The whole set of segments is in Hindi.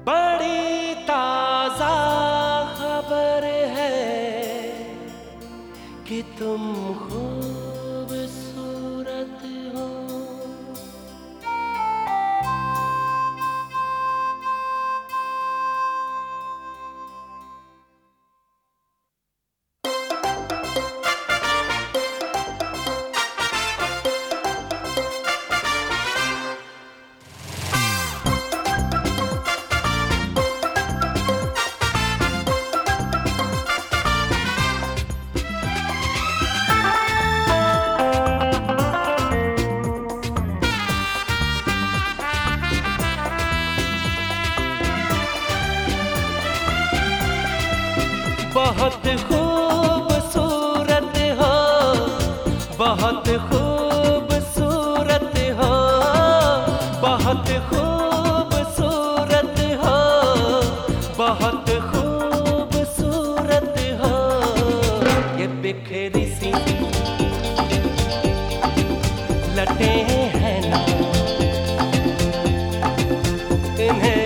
बड़ी ताजा खबर है कि तुम खूबसूरत हो। बहुत खूबसूरत हो, बहुत खूबसूरत हो, बहुत खूबसूरत हो, बहुत खूबसूरत हो। ये बिखरी सी लटें हैं ना, इन्हें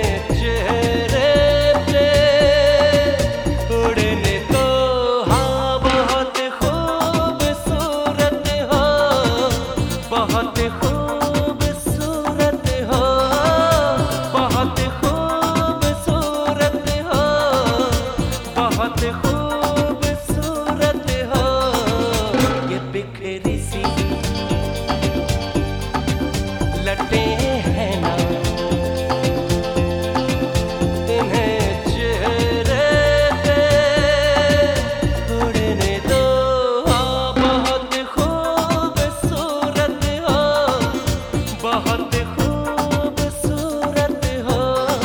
खूबसूरत हो। ये बिखरी सी लटें हैं ना, इन्हें चेहरे पे उड़ने दो। बहुत खूबसूरत हो, बहुत खूबसूरत हो।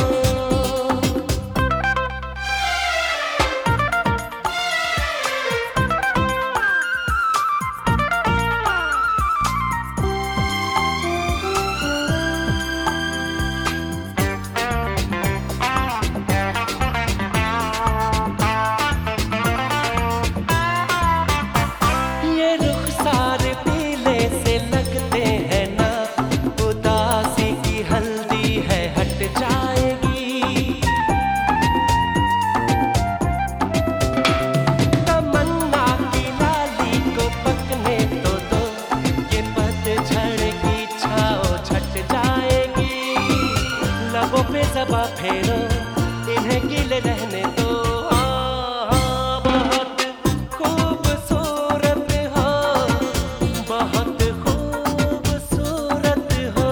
सबा फेरो, इन्हें गिले रहने दो। बहुत खूबसूरत हो, बहुत खूबसूरत हो।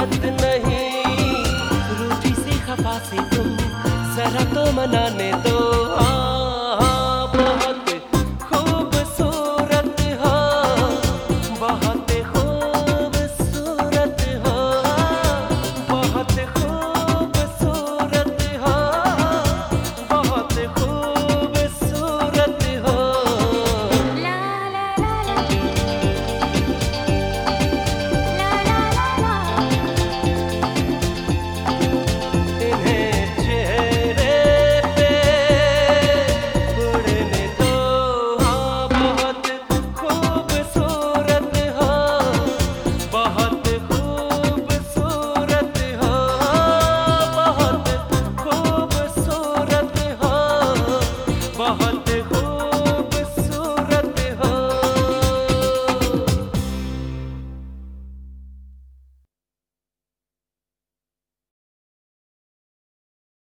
जरा तो मनाने दो।